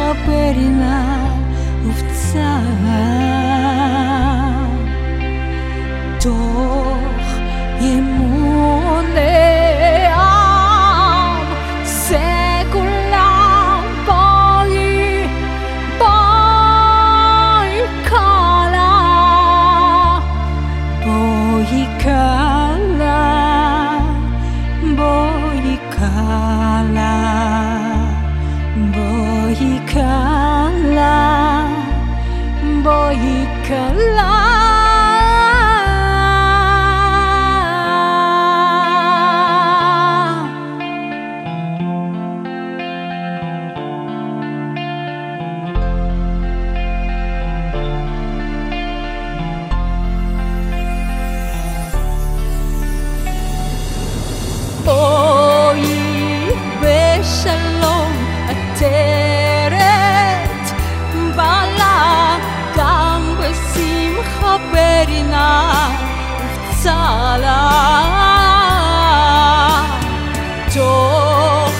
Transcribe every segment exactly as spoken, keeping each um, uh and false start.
שמחה ובצער תוך ימוני עם סגולם בואי בואי קלה בואי קלה בואי קלה בואי קלה בואי קלה בואי בשלום עטרת בעלה גם בשמחה ברינה ובצלה תוך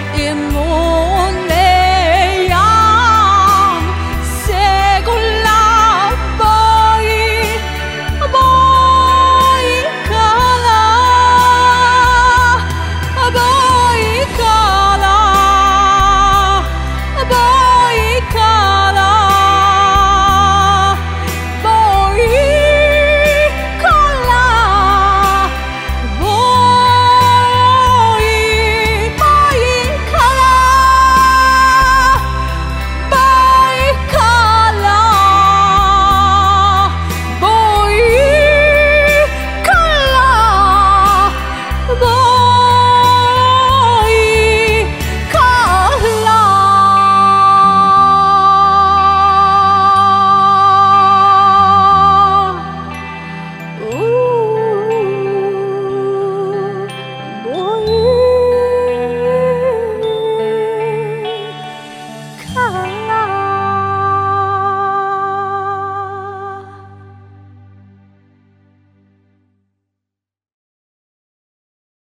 אמוני ים סגולה בואי בואי קלה בואי קלה בואי קלה בואי קלה בואי בואי קלה בואי קלה בואי קלה bye.